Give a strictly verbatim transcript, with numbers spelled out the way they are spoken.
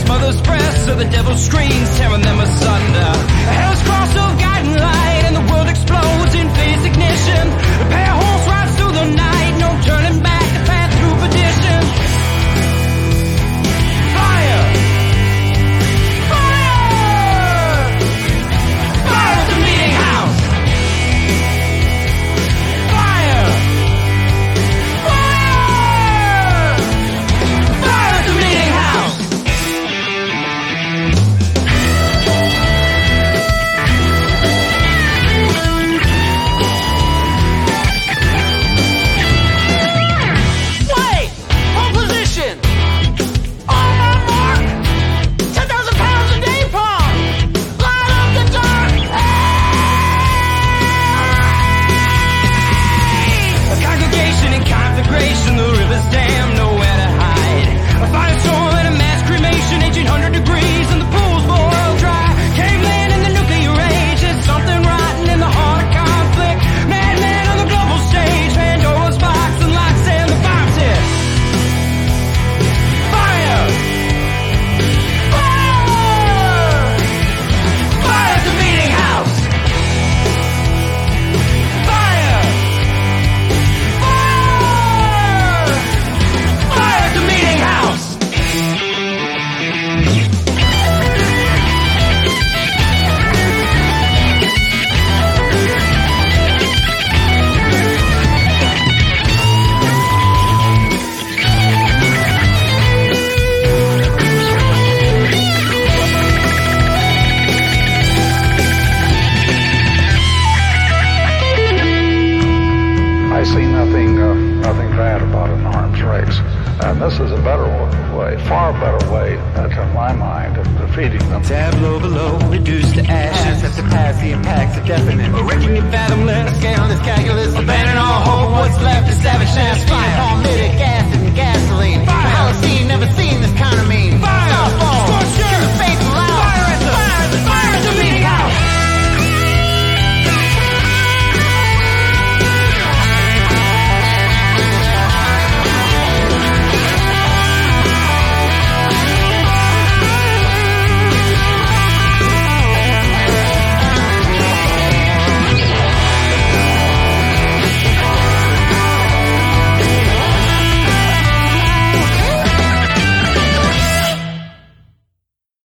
mother's breasts are the devil's screams, tearing them asunder. A hell's cross of guiding light, and the world explodes in phase ignition. A pair of horse rides through the night, no turning back, the path through perdition. Fire! Fire! Fire at the meeting house! Fire! Fire! Fire at the meeting house! Wait! Hold position! On my mark! ten thousand pounds of napalm! Light up the dark! A congregation in conflagration, the river's dammed, nowhere to hide. A firestorm and a mass cremation, eighteen hundred degrees, and the pools boil dry. Caveman in the nuclear age, there's something rotten in the heart of conflict. Madman on the global stage, Pandora's box and locks and the bombs hit. Fire! Fire! Fire at the meeting house! Fire! Fire! Fire at the meeting house! I see nothing, uh, nothing bad about an arms race. And this is a better way, far better way, uh, to my mind, of defeating them. Tableau below, reduced to ashes. Have to pass the impacts of definite. A reckoning fathomless, scale is calculus. Abandon all hope.